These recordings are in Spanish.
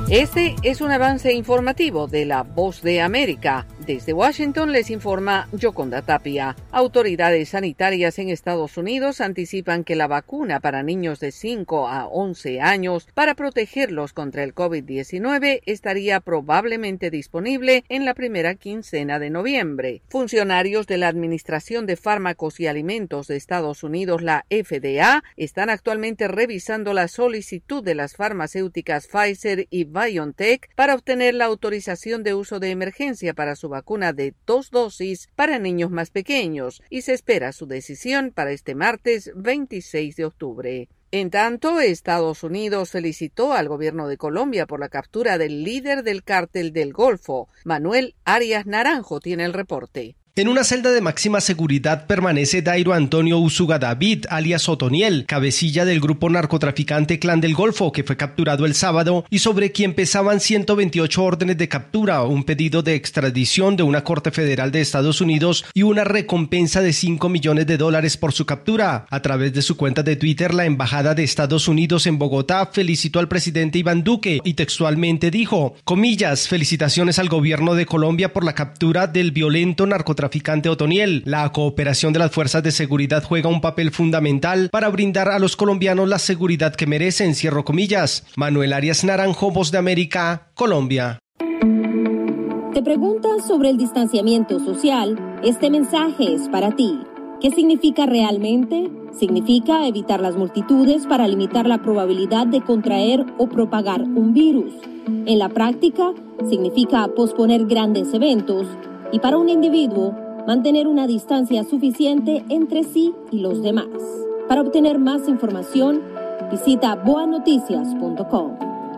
Este es un avance informativo de La Voz de América. Desde Washington les informa Yoconda Tapia. Autoridades sanitarias en Estados Unidos anticipan que la vacuna para niños de 5 a 11 años para protegerlos contra el COVID-19 estaría probablemente disponible en la primera quincena de noviembre. Funcionarios de la Administración de Fármacos y Alimentos de Estados Unidos, la FDA, están actualmente revisando la solicitud de las farmacéuticas Pfizer y BioNTech para obtener la autorización de uso de emergencia para su vacuna de 2 dosis para niños más pequeños, y se espera su decisión para este martes 26 de octubre. En tanto, Estados Unidos felicitó al gobierno de Colombia por la captura del líder del cártel del Golfo. Manuel Arias Naranjo tiene el reporte. En una celda de máxima seguridad permanece Dairo Antonio Usuga David, alias Otoniel, cabecilla del grupo narcotraficante Clan del Golfo, que fue capturado el sábado y sobre quien pesaban 128 órdenes de captura, un pedido de extradición de una corte federal de Estados Unidos y una recompensa de $5 millones por su captura. A través de su cuenta de Twitter, la Embajada de Estados Unidos en Bogotá felicitó al presidente Iván Duque y textualmente dijo, comillas, felicitaciones al gobierno de Colombia por la captura del violento narcotraficante Otoniel. La cooperación de las fuerzas de seguridad juega un papel fundamental para brindar a los colombianos la seguridad que merecen, cierro comillas. Manuel Arias Naranjo, Voz de América, Colombia. ¿Te preguntas sobre el distanciamiento social? Este mensaje es para ti. ¿Qué significa realmente? Significa evitar las multitudes para limitar la probabilidad de contraer o propagar un virus. En la práctica, significa posponer grandes eventos y para un individuo, mantener una distancia suficiente entre sí y los demás. Para obtener más información, visita boanoticias.com.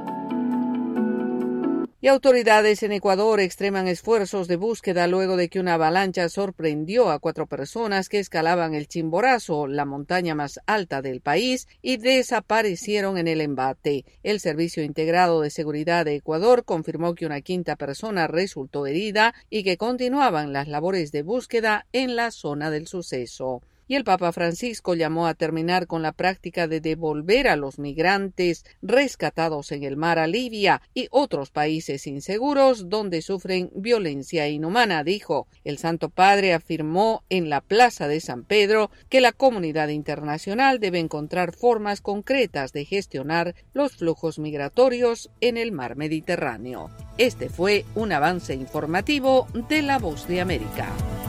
Y autoridades en Ecuador extreman esfuerzos de búsqueda luego de que una avalancha sorprendió a 4 personas que escalaban el Chimborazo, la montaña más alta del país, y desaparecieron en el embate. El Servicio Integrado de Seguridad de Ecuador confirmó que una 5ª persona resultó herida y que continuaban las labores de búsqueda en la zona del suceso. Y el Papa Francisco llamó a terminar con la práctica de devolver a los migrantes rescatados en el mar a Libia y otros países inseguros donde sufren violencia inhumana, dijo. El Santo Padre afirmó en la Plaza de San Pedro que la comunidad internacional debe encontrar formas concretas de gestionar los flujos migratorios en el mar Mediterráneo. Este fue un avance informativo de La Voz de América.